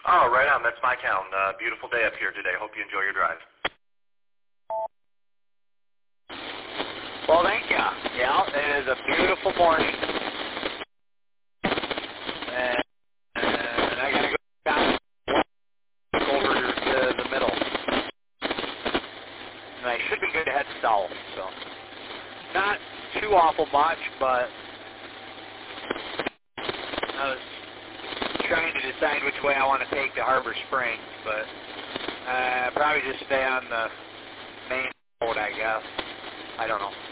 Oh, right on. That's my town. Beautiful day up here today. Hope you enjoy your drive. Well, thank you. Yeah, it is a beautiful morning. And I got to go down over to the middle. And I should be good to head south. So not too awful much, but I was trying to decide which way I want to take to Harbor Springs, but probably just stay on the main road, I guess. I don't know.